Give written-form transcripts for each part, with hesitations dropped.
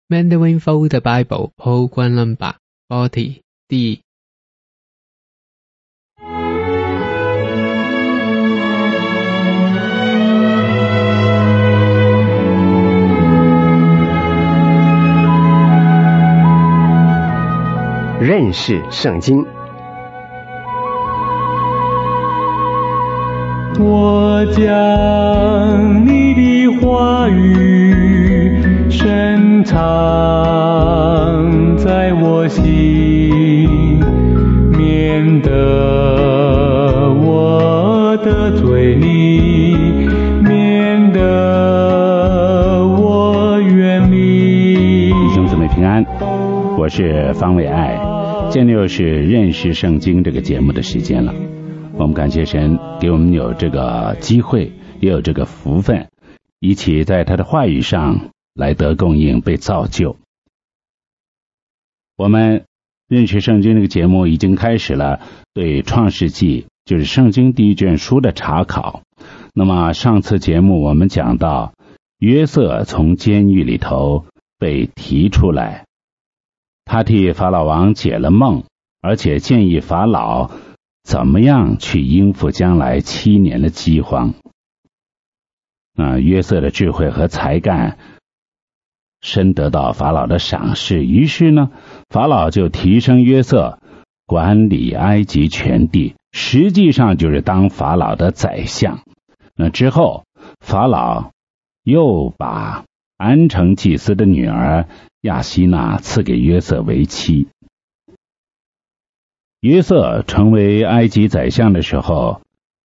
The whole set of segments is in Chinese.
Mandarin Folder Bible Program Number 40 D。 认识圣经。 我将你的话语深藏在我心，免得我得罪你，免得我远离。 弟兄姊妹平安，我是方伟爱，现在又是认识圣经这个节目的时间了。我们感谢神给我们有这个机会，也有这个福分，一起在他的话语上来得供应，被造就。我们认识圣经这个节目已经开始了对创世纪，就是圣经第一卷书的查考。那么上次节目我们讲到约瑟从监狱里头被提出来，他替法老王解了梦，而且建议法老怎么样去应付将来7年的饥荒。约瑟的智慧和才干深得到法老的赏识，于是呢，法老就提升约瑟管理埃及全地，实际上就是当法老的宰相。那之后，法老又把安城祭司的女儿亚希娜赐给约瑟为妻。约瑟成为埃及宰相的时候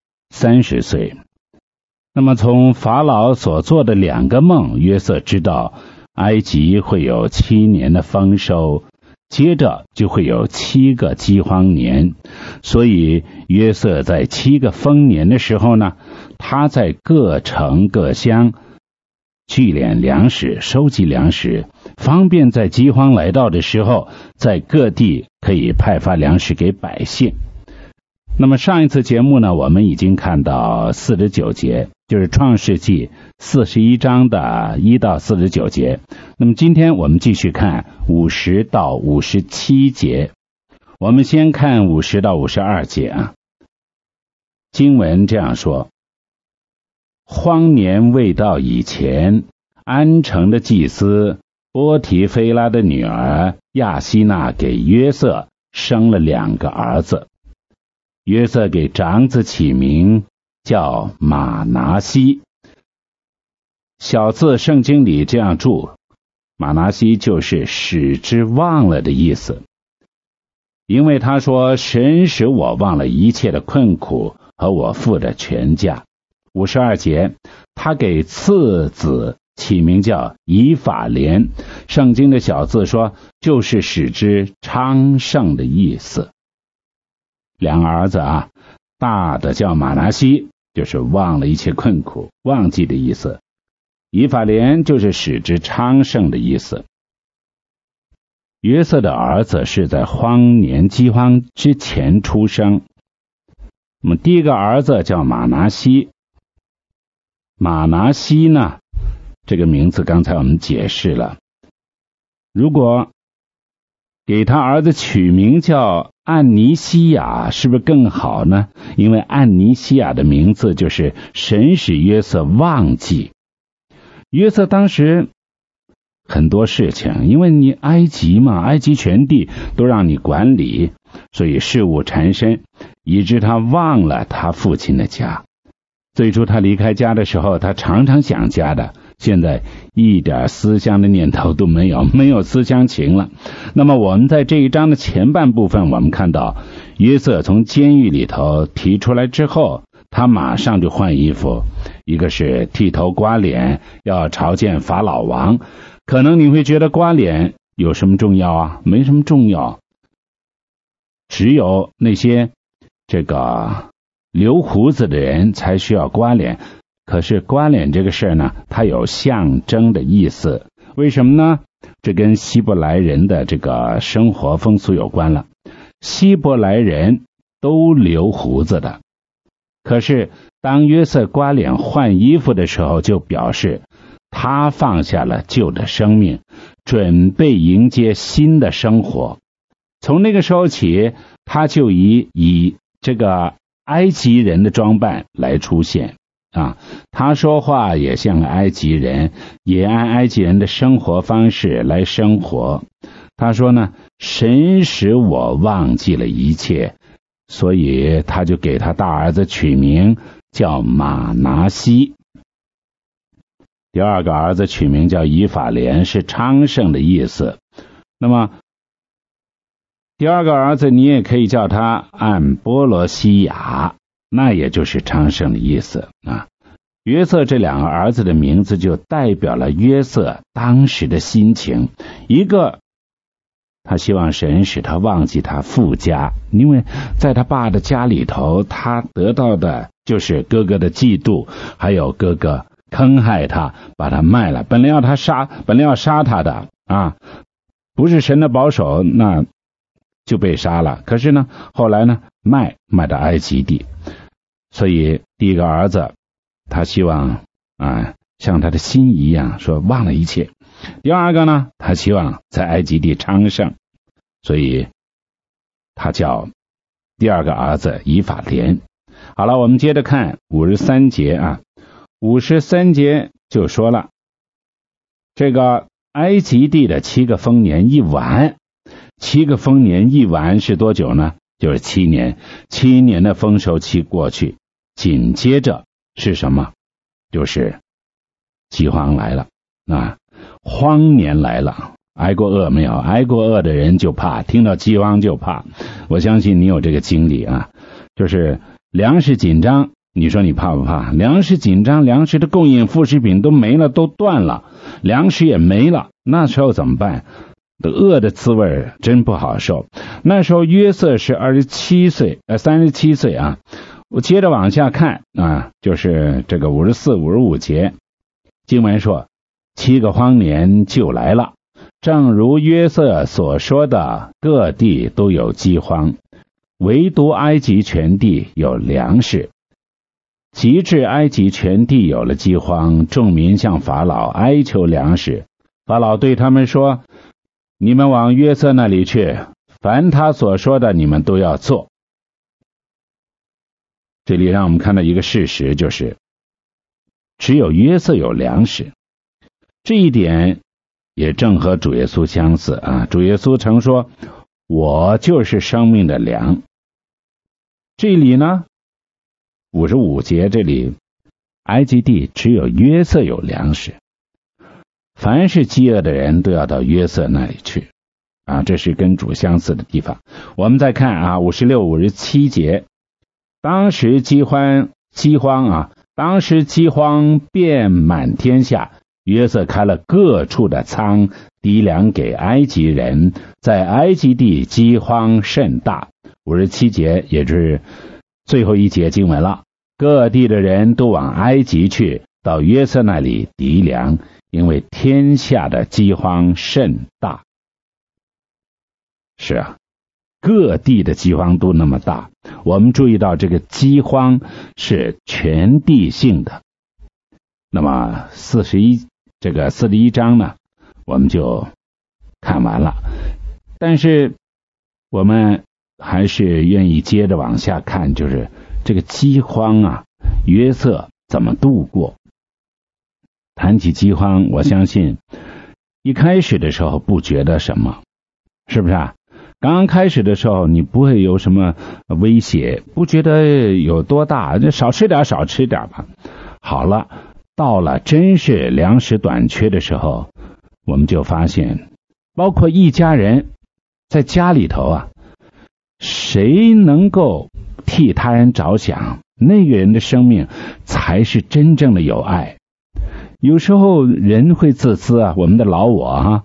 30岁。那么从法老所做的2个梦，约瑟知道埃及会有7年的丰收，接着就会有7个饥荒年。所以约瑟在7个丰年的时候呢，他在各城各乡聚敛粮食，收集粮食，方便在饥荒来到的时候，在各地可以派发粮食给百姓。那么上一次节目呢，我们已经看到49节，就是创世纪41章的1到49节。那么今天我们继续看50到57节。我们先看50到52节啊。经文这样说：荒年未到以前，安城的祭司波提菲拉的女儿亚希娜给约瑟生了2个儿子。约瑟给长子起名叫马拿西，小字圣经里这样注，马拿西就是使之忘了的意思。因为他说，神使我忘了一切的困苦和我父的全家。52节，他给次子起名叫以法莲，圣经的小字说就是使之昌盛的意思。2个儿子啊，大的叫马拿西，就是忘了一切困苦，忘记的意思；以法莲就是使之昌盛的意思。约瑟的儿子是在荒年饥荒之前出生。那么第一个儿子叫马拿西。马拿西呢，这个名字刚才我们解释了，如果给他儿子取名叫暗尼西亚，是不是更好呢？因为暗尼西亚的名字就是神使约瑟忘记。约瑟当时很多事情，因为你埃及嘛，埃及全地都让你管理，所以事务缠身，以致他忘了他父亲的家。最初他离开家的时候，他常常想家的，现在一点思乡的念头都没有，没有思乡情了。那么我们在这一章的前半部分，我们看到约瑟从监狱里头提出来之后，他马上就换衣服，一个是剃头刮脸，要朝见法老王。可能你会觉得刮脸有什么重要啊？没什么重要，只有那些这个留胡子的人才需要刮脸。可是刮脸这个事呢，它有象征的意思。为什么呢？这跟希伯来人的这个生活风俗有关了。希伯来人都留胡子的，可是当约瑟刮脸换衣服的时候，就表示他放下了旧的生命，准备迎接新的生活。从那个时候起，他就以这个埃及人的装扮来出现啊，他说话也像埃及人，也按埃及人的生活方式来生活。他说呢，神使我忘记了一切，所以他就给他大儿子取名叫马拿西。第二个儿子取名叫以法莲，是昌盛的意思。那么第二个儿子你也可以叫他按波罗西亚，那也就是昌盛的意思啊。约瑟这两个儿子的名字就代表了约瑟当时的心情，一个他希望神使他忘记他父家，因为在他爸的家里头，他得到的就是哥哥的嫉妒，还有哥哥坑害他，把他卖了，本来要杀他的啊，不是神的保守，那就被杀了。可是呢，后来呢，卖到埃及地，所以第一个儿子他希望像他的心一样，说忘了一切。第二个呢，他希望在埃及地昌盛，所以他叫第二个儿子以法莲。好了，我们接着看53节啊。53节就说了，这个埃及地的7个丰年一完，7个丰年一完是多久呢？就是7年，7年的丰收期过去，紧接着是什么？就是饥荒来了啊，荒年来了。挨过饿没有？挨过饿的人就怕，听到饥荒就怕。我相信你有这个经历啊，就是粮食紧张，你说你怕不怕？粮食紧张，粮食的供应，副食品都没了，都断了，粮食也没了，那时候怎么办？饿的滋味真不好受。那时候约瑟是37岁啊。我接着往下看啊，就是这个54、55节，经文说7个荒年就来了，正如约瑟所说的，各地都有饥荒，唯独埃及全地有粮食。及至埃及全地有了饥荒，众民向法老哀求粮食。法老对他们说，你们往约瑟那里去，凡他所说的你们都要做。这里让我们看到一个事实，就是只有约瑟有粮食。这一点也正和主耶稣相似啊。主耶稣曾说，我就是生命的粮。这里呢55节，这里埃及地只有约瑟有粮食，凡是饥饿的人都要到约瑟那里去啊，这是跟主相似的地方。我们再看啊56、57节，当时饥荒遍满天下，约瑟开了各处的仓，籴粮给埃及人，在埃及地饥荒甚大。57节也就是最后一节经文了，各地的人都往埃及去，到约瑟那里籴粮，因为天下的饥荒甚大。是啊，各地的饥荒都那么大。我们注意到这个饥荒是全地性的。那么41章呢，我们就看完了。但是我们还是愿意接着往下看，就是这个饥荒啊，约瑟怎么度过？谈起饥荒，我相信一开始的时候不觉得什么，是不是啊？刚刚开始的时候你不会有什么威胁，不觉得有多大，就少吃点吧。好了，到了真是粮食短缺的时候，我们就发现包括一家人在家里头啊，谁能够替他人着想，那个人的生命才是真正的有爱。有时候人会自私啊，我们的老我啊，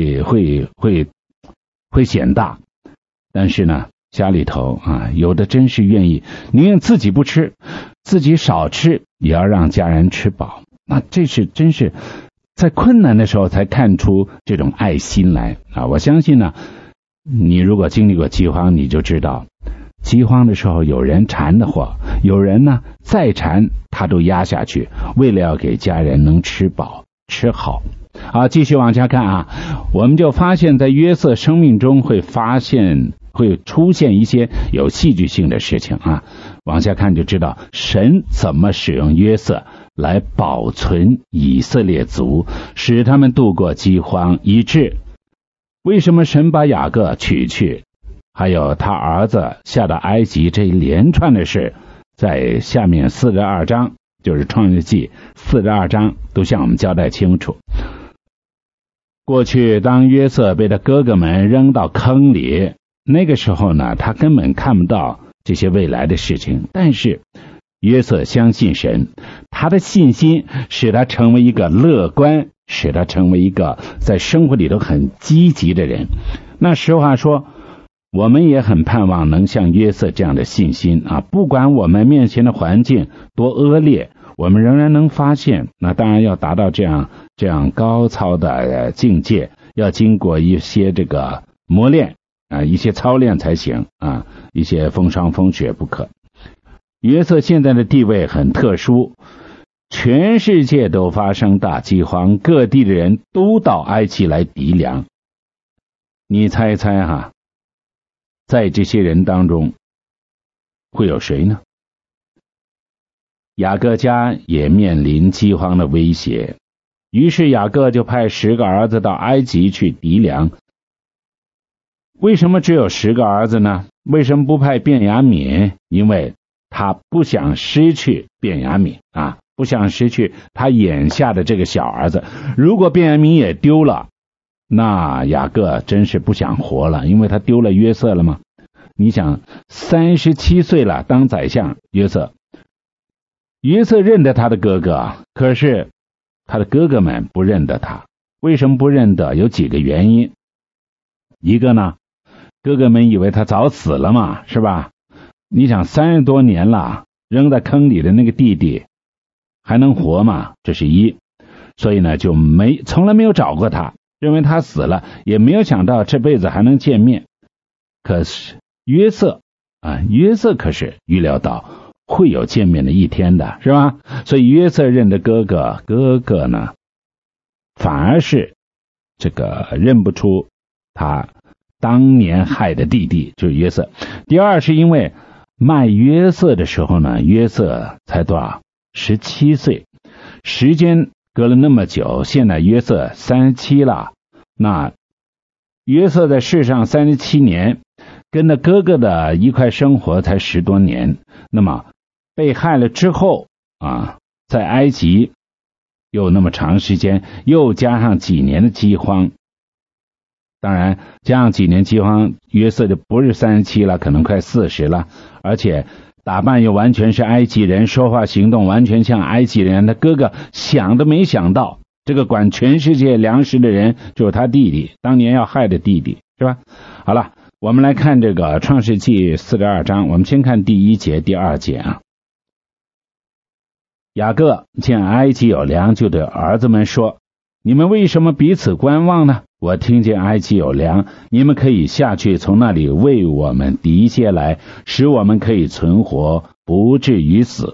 会显大，但是呢，家里头啊，有的真是愿意宁愿自己不吃，自己少吃，也要让家人吃饱。那这是真是在困难的时候才看出这种爱心来啊！我相信呢，你如果经历过饥荒，你就知道，饥荒的时候有人馋的慌，有人呢再馋他都压下去，为了要给家人能吃饱。 吃好。好，继续往下看啊，我们就发现在约瑟生命中会出现一些有戏剧性的事情啊。往下看就知道神怎么使用约瑟来保存以色列族，使他们度过饥荒，以致为什么神把雅各娶去，还有他儿子下到埃及这一连串的事，在下面42章，就是创世纪42章都向我们交代清楚。过去当约瑟被他哥哥们扔到坑里，那个时候呢，他根本看不到这些未来的事情，但是约瑟相信神，他的信心使他成为一个乐观，使他成为一个在生活里头很积极的人。那实话说，我们也很盼望能像约瑟这样的信心啊，不管我们面前的环境多恶劣，我们仍然能发现，那当然要达到这样高超的境界，要经过一些这个磨练啊，一些操练才行啊，一些风霜风雪不可。约瑟现在的地位很特殊，全世界都发生大饥荒，各地的人都到埃及来籴粮。你猜一猜哈，在这些人当中会有谁呢？雅各家也面临饥荒的威胁，于是雅各就派10个儿子到埃及去籴粮。为什么只有10个儿子呢？为什么不派便雅悯？因为他不想失去便雅悯啊，不想失去他眼下的这个小儿子。如果便雅悯也丢了，那雅各真是不想活了，因为他丢了约瑟了嘛。你想37岁了，当宰相，约瑟认得他的哥哥，可是他的哥哥们不认得他。为什么不认得？有几个原因。一个呢，哥哥们以为他早死了嘛，是吧？你想30多年了，扔在坑里的那个弟弟还能活吗？这是一。所以呢，就从来没有找过他，认为他死了，也没有想到这辈子还能见面。可是约瑟可是预料到会有见面的一天的，是吧？所以约瑟认的哥哥呢，反而是这个认不出他当年害的弟弟，就是约瑟。第二是因为卖约瑟的时候呢，约瑟才多少？17岁，时间隔了那么久，现在约瑟37了，那约瑟在世上37年，跟着哥哥的一块生活才10多年，那么被害了之后啊，在埃及又那么长时间，又加上几年的饥荒，当然加上几年饥荒，约瑟就不是37了，可能快40了，而且打扮又完全是埃及人，说话行动完全像埃及人。他哥哥想都没想到，这个管全世界粮食的人就是他弟弟，当年要害的弟弟，是吧？好了，我们来看这个创世纪42章，我们先看第1节第2节啊。雅各见埃及有粮，就对儿子们说，你们为什么彼此观望呢？我听见埃及有粮，你们可以下去从那里为我们籴些来，使我们可以存活，不至于死。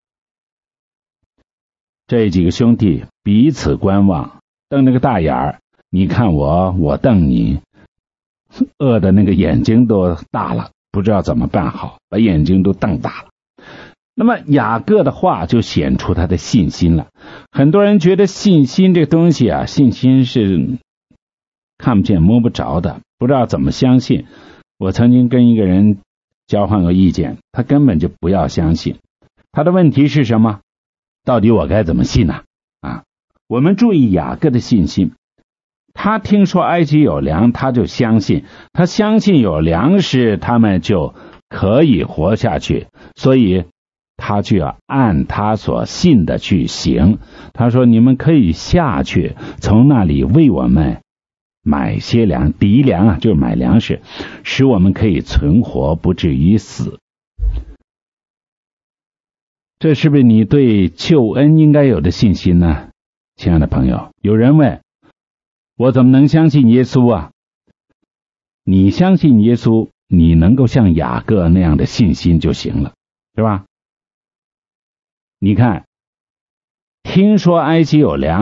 这几个兄弟彼此观望，瞪那个大眼儿，你看我，我瞪你，饿的那个眼睛都大了，不知道怎么办好，把眼睛都瞪大了。那么雅各的话就显出他的信心了。很多人觉得信心这个东西啊，信心是看不见摸不着的，不知道怎么相信。我曾经跟一个人交换过意见，他根本就不要相信。他的问题是什么？到底我该怎么信呢？我们注意雅各的信心，他听说埃及有粮，他就相信，他相信有粮食，他们就可以活下去，所以他就要按他所信的去行。他说，你们可以下去从那里为我们买些粮，籴粮啊，就是买粮食，使我们可以存活，不至于死。这是不是你对救恩应该有的信心呢？亲爱的朋友，有人问，我怎么能相信耶稣啊？你相信耶稣，你能够像雅各那样的信心就行了，是吧？你看，听说埃及有粮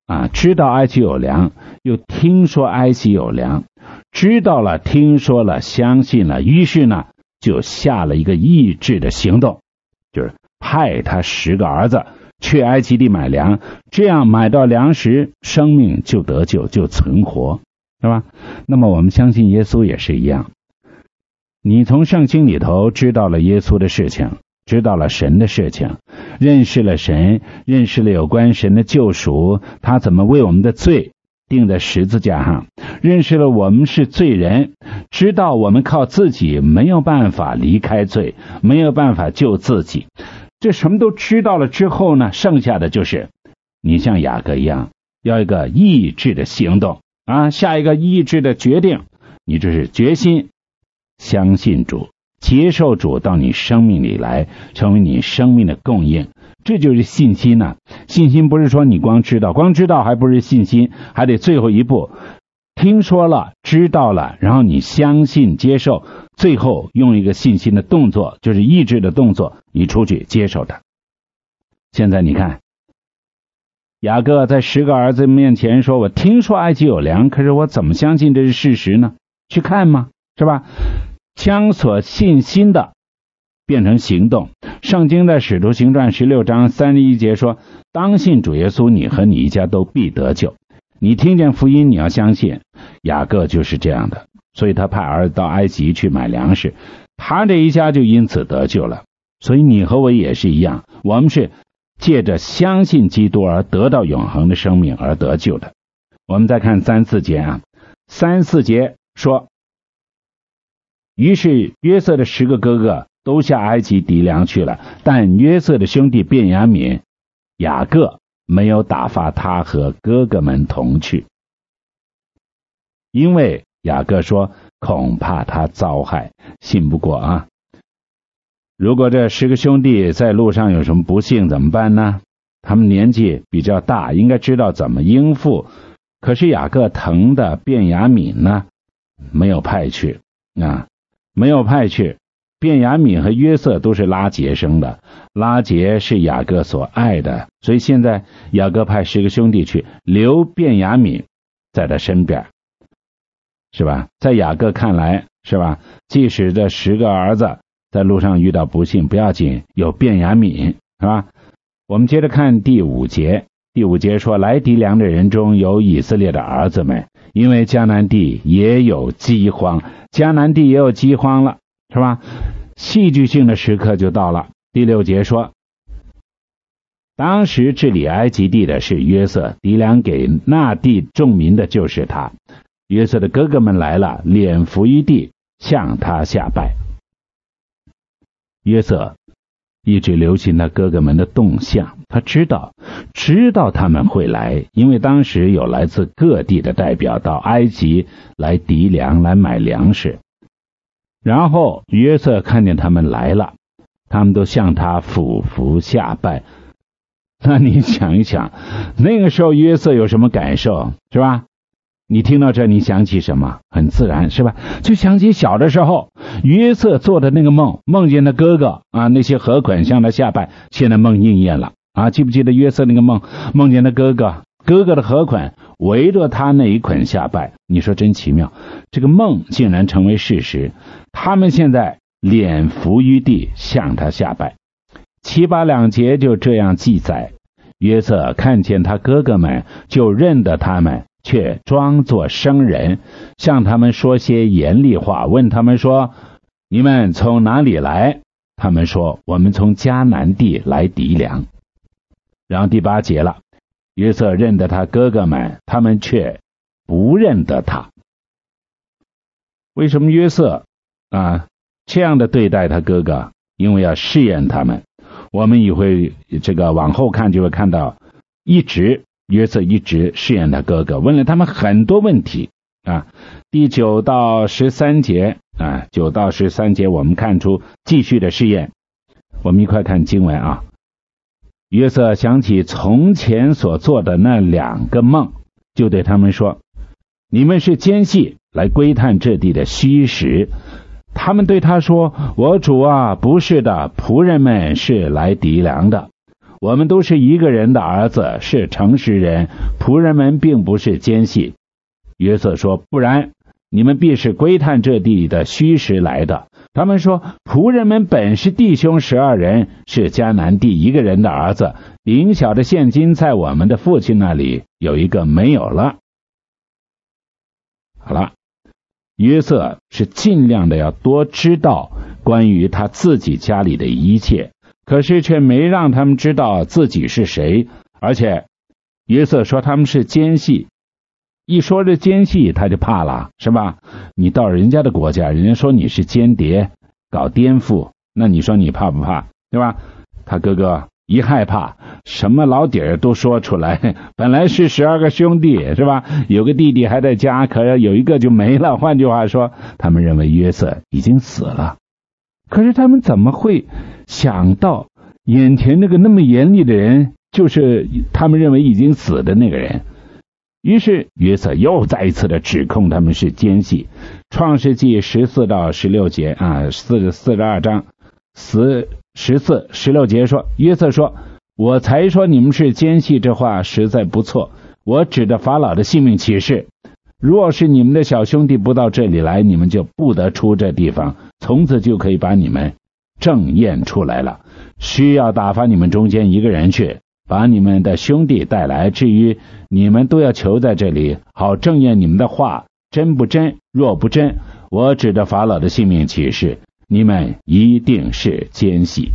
知道埃及有粮，又听说埃及有粮，知道了，听说了，相信了，于是呢就下了一个意志的行动，就是派他10个儿子去埃及地买粮，这样买到粮食，生命就得救，就存活，是吧？那么我们相信耶稣也是一样，你从圣经里头知道了耶稣的事情，知道了神的事情，认识了神，认识了有关神的救赎，他怎么为我们的罪钉在十字架上，认识了我们是罪人，知道我们靠自己没有办法离开罪，没有办法救自己，这什么都知道了之后呢，剩下的就是你像雅各一样，要一个意志的行动下一个意志的决定，你就是决心相信主，接受主到你生命里来，成为你生命的供应，这就是信心呢。信心不是说你光知道还不是信心，还得最后一步，听说了，知道了，然后你相信接受，最后用一个信心的动作，就是意志的动作，你出去接受它。现在你看雅各在10个儿子面前说，我听说埃及有粮，可是我怎么相信这是事实呢？去看吗？是吧？将所信心的变成行动。圣经在使徒行传16章31节说，当信主耶稣，你和你一家都必得救。你听见福音，你要相信。雅各就是这样的，所以他派儿子到埃及去买粮食，他这一家就因此得救了。所以你和我也是一样，我们是借着相信基督而得到永恒的生命而得救的。我们再看3、4节3、4节说，于是约瑟的10个哥哥都下埃及籴粮去了，但约瑟的兄弟便雅悯、雅各没有打发他和哥哥们同去，因为雅各说恐怕他遭害，信不过如果这10个兄弟在路上有什么不幸怎么办呢？他们年纪比较大，应该知道怎么应付，可是雅各疼的便雅悯呢没有派去没有派去。便雅悯和约瑟都是拉结生的，拉结是雅各所爱的，所以现在雅各派10个兄弟去留便雅悯在他身边，是吧？在雅各看来，是吧？即使这10个儿子在路上遇到不幸不要紧，有便雅悯，是吧？我们接着看第5节。第5节说，来籴粮的人中有以色列的儿子们，因为迦南地也有饥荒，迦南地也有饥荒了，是吧？戏剧性的时刻就到了。第6节说，当时治理埃及地的是约瑟，籴粮给那地众民的就是他。约瑟的哥哥们来了，脸伏于地，向他下拜。约瑟一直留心他哥哥们的动向，他知道他们会来，因为当时有来自各地的代表到埃及来籴粮，来买粮食。然后约瑟看见他们来了，他们都向他俯伏下拜。那你想一想，那个时候约瑟有什么感受，是吧？你听到这你想起什么？很自然，是吧？就想起小的时候约瑟做的那个梦，梦见他哥哥那些河捆向他下拜，现在梦应验了记不记得约瑟那个梦，梦见他哥哥的河捆围着他那一捆下拜，你说真奇妙，这个梦竟然成为事实。他们现在脸伏于地向他下拜。7、8两节就这样记载，约瑟看见他哥哥们，就认得他们，却装作生人，向他们说些严厉话，问他们说，你们从哪里来？他们说，我们从迦南地来籴粮。然后第8节了，约瑟认得他哥哥们，他们却不认得他。为什么约瑟这样的对待他哥哥？因为要试验他们。我们也会往后看就会看到，约瑟一直试验他哥哥，问了他们很多问题第9到13节9到13节我们看出继续的试验。我们一块看经文约瑟想起从前所做的那2个梦，就对他们说，你们是奸细，来窥探这地的虚实。他们对他说，我主不是的，仆人们是来籴粮的。 我们都是一个人的儿子，是诚实人，仆人们并不是奸细。约瑟说，不然，你们必是窥探这地的虚实来的。他们说，仆人们本是弟兄12人，是迦南地一个人的儿子，灵小的现今在我们的父亲那里，有一个没有了。好了，约瑟是尽量的要多知道关于他自己家里的一切，可是却没让他们知道自己是谁。而且约瑟说他们是奸细，一说这奸细他就怕了，是吧？你到人家的国家，人家说你是间谍，搞颠覆，那你说你怕不怕，对吧？他哥哥一害怕，什么老底儿都说出来。本来是12个兄弟，是吧？有个弟弟还在家，可是有一个就没了。换句话说，他们认为约瑟已经死了。可是他们怎么会想到眼前那个那么严厉的人，就是他们认为已经死的那个人？于是约瑟又再一次的指控他们是奸细。创世纪14到16节42章14、16节说，约瑟说，我才说你们是奸细，这话实在不错。我指着法老的性命起誓，若是你们的小兄弟不到这里来，你们就不得出这地方，从此就可以把你们正验出来了。需要打发你们中间一个人去，把你们的兄弟带来，至于你们都要求在这里，好正验你们的话真不真。若不真，我指着法老的性命起誓，你们一定是奸细。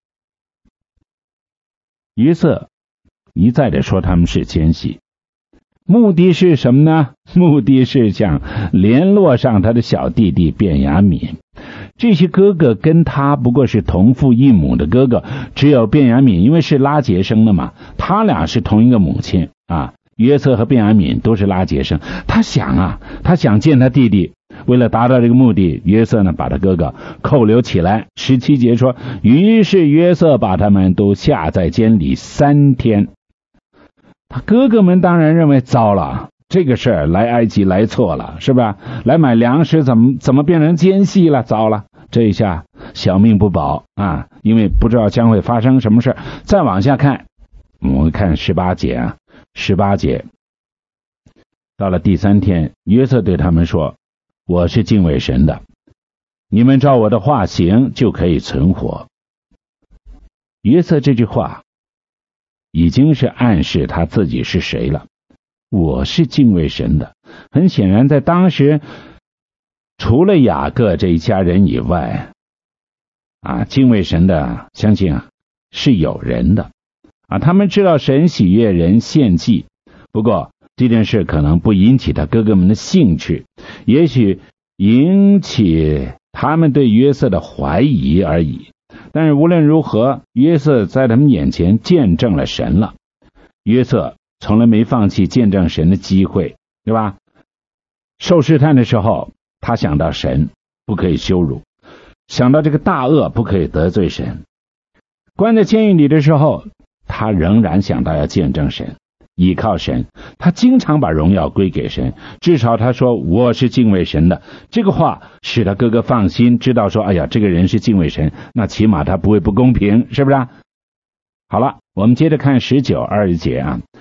约瑟一再的说他们是奸细，目的是什么呢？目的是想联络上他的小弟弟便雅悯。这些哥哥跟他不过是同父异母的哥哥，只有便雅悯因为是拉结生的嘛，他俩是同一个母亲啊。约瑟和便雅悯都是拉结生，他想见他弟弟。为了达到这个目的，约瑟呢把他哥哥扣留起来。17节说，于是约瑟把他们都下在监里3天。他哥哥们当然认为糟了，这个事儿来埃及来错了，是吧？来买粮食怎么变成奸细了？糟了，这一下小命不保啊！因为不知道将会发生什么事。再往下看，我们看18节18节，到了第3天，约瑟对他们说，我是敬畏神的，你们照我的话行，就可以存活。约瑟这句话已经是暗示他自己是谁了。我是敬畏神的，很显然在当时除了雅各这一家人以外敬畏神的相信是有人的他们知道神喜悦人献祭。不过这件事可能不引起他哥哥们的兴趣，也许引起他们对约瑟的怀疑而已。但是无论如何，约瑟在他们眼前见证了神了。约瑟从来没放弃见证神的机会，对吧？受试探的时候，他想到神不可以羞辱，想到这个大恶不可以得罪神。关在监狱里的时候，他仍然想到要见证神，依靠神。他经常把荣耀归给神，至少他说我是敬畏神的。这个话使他哥哥放心，知道说哎呀，这个人是敬畏神，那起码他不会不公平，是不是？好了，我们接着看19、20节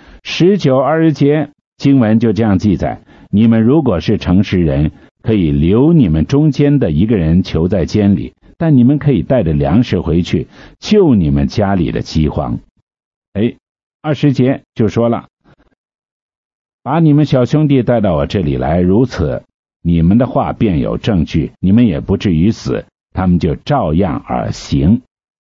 19、20节经文就这样记载，你们如果是诚实人，可以留你们中间的一个人囚在监里，但你们可以带着粮食回去，救你们家里的饥荒。20节就说了，把你们小兄弟带到我这里来，如此你们的话便有证据，你们也不至于死。他们就照样而行。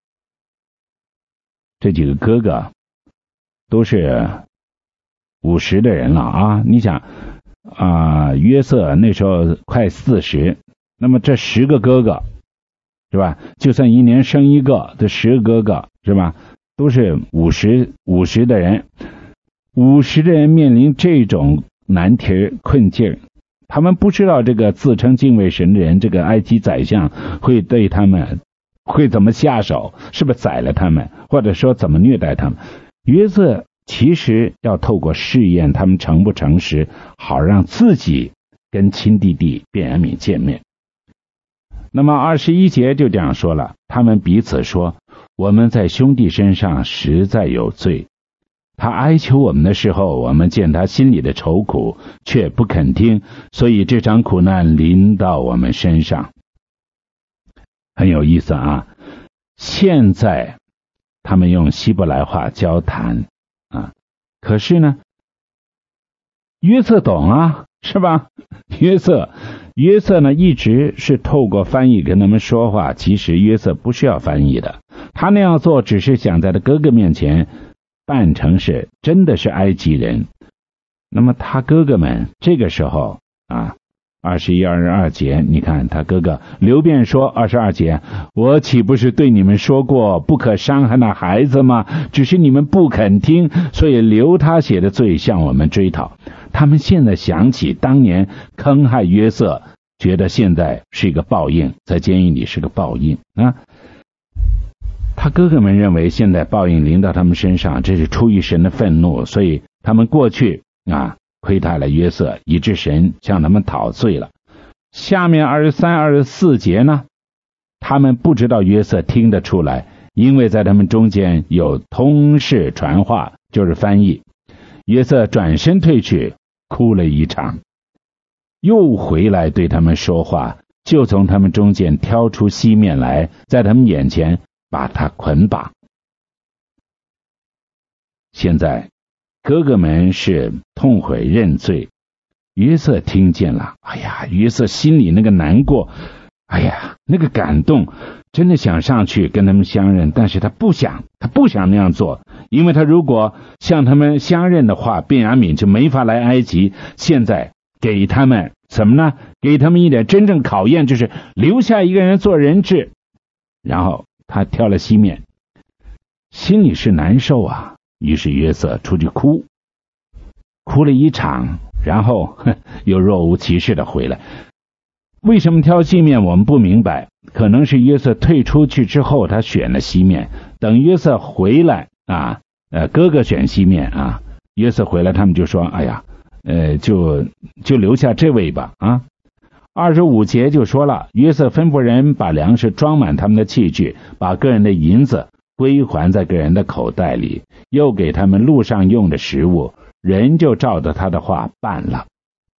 这几个哥哥都是50的人了你想约瑟那时候快40，那么这10个哥哥是吧？就算一年生一个，这10个哥哥是吧？都是50的人，50的人面临这种难题困境，他们不知道这个自称敬畏神的人，这个埃及宰相会对他们会怎么下手，是不是宰了他们，或者说怎么虐待他们。约瑟其实要透过试验他们诚不诚实，好让自己跟亲弟弟便雅悯见面。那么21节就这样说了，他们彼此说， 我们在兄弟身上实在有罪。他哀求我们的时候，我们见他心里的愁苦，却不肯听，所以这场苦难临到我们身上。很有意思啊！现在他们用希伯来话交谈啊，可是呢，约瑟懂啊，是吧？约瑟呢一直是透过翻译跟他们说话，其实约瑟不需要翻译的，他那样做只是想在他哥哥面前扮成是真的是埃及人。那么他哥哥们这个时候啊，21、22节，你看他哥哥刘辩说22节，我岂不是对你们说过不可伤害那孩子吗？只是你们不肯听，所以留他写的罪向我们追讨。他们现在想起当年坑害约瑟，觉得现在是一个报应，在监狱里是个报应啊。他哥哥们认为现在报应临到他们身上，这是出于神的愤怒，所以他们过去亏待了约瑟，以致神向他们讨罪了。下面23、24节呢，他们不知道约瑟听得出来，因为在他们中间有通事传话，就是翻译。约瑟转身退去，哭了一场，又回来对他们说话，就从他们中间挑出西面来，在他们眼前把他捆绑。现在哥哥们是痛悔认罪，约瑟听见了，哎呀，约瑟心里那个难过，哎呀，那个感动，真的想上去跟他们相认，但是他不想那样做，因为他如果向他们相认的话，便雅悯就没法来埃及。现在给他们什么呢？给他们一点真正考验，就是留下一个人做人质。然后他挑了西面，心里是难受啊。于是约瑟出去哭了一场，然后又若无其事的回来。为什么挑西面我们不明白，可能是约瑟退出去之后他选了西面，等约瑟回来哥哥选西面约瑟回来他们就说哎呀就留下这位吧25节就说了，约瑟吩咐人把粮食装满他们的器具，把个人的银子归还在个人的口袋里，又给他们路上用的食物，人就照着他的话办了。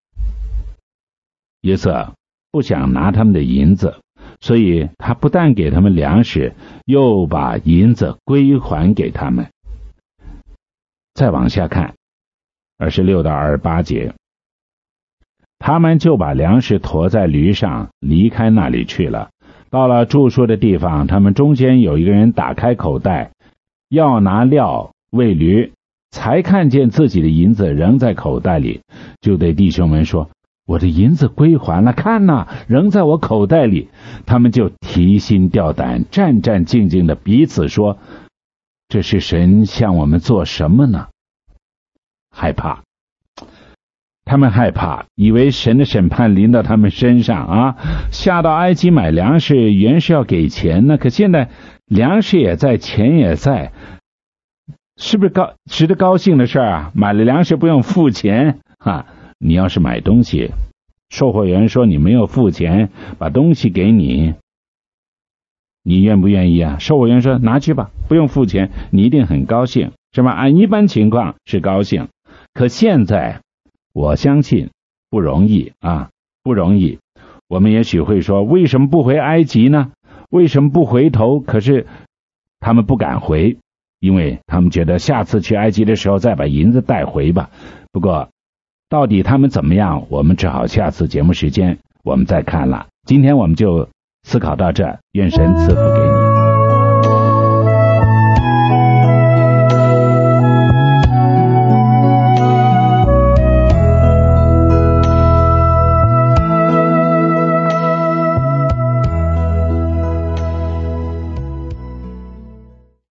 约瑟不想拿他们的银子，所以他不但给他们粮食，又把银子归还给他们。再往下看26到28节，他们就把粮食驮在驴上离开那里去了。到了住宿的地方，他们中间有一个人打开口袋，要拿料喂驴，才看见自己的银子仍在口袋里，就对弟兄们说，我的银子归还了，看哪，仍在我口袋里。他们就提心吊胆，战战兢兢的彼此说，这是神向我们做什么呢？害怕，他们害怕，以为神的审判临到他们身上下到埃及买粮食原是要给钱呢，可现在粮食也在，钱也在，是不是值得高兴的事啊？买了粮食不用付钱你要是买东西，售货员说你没有付钱，把东西给你，你愿不愿意啊？售货员说拿去吧，不用付钱，你一定很高兴，是吧？按一般情况是高兴，可现在我相信不容易不容易。我们也许会说，为什么不回埃及呢？为什么不回头？可是他们不敢回，因为他们觉得下次去埃及的时候再把银子带回吧。不过到底他们怎么样，我们只好下次节目时间我们再看了。今天我们就思考到这，愿神赐福给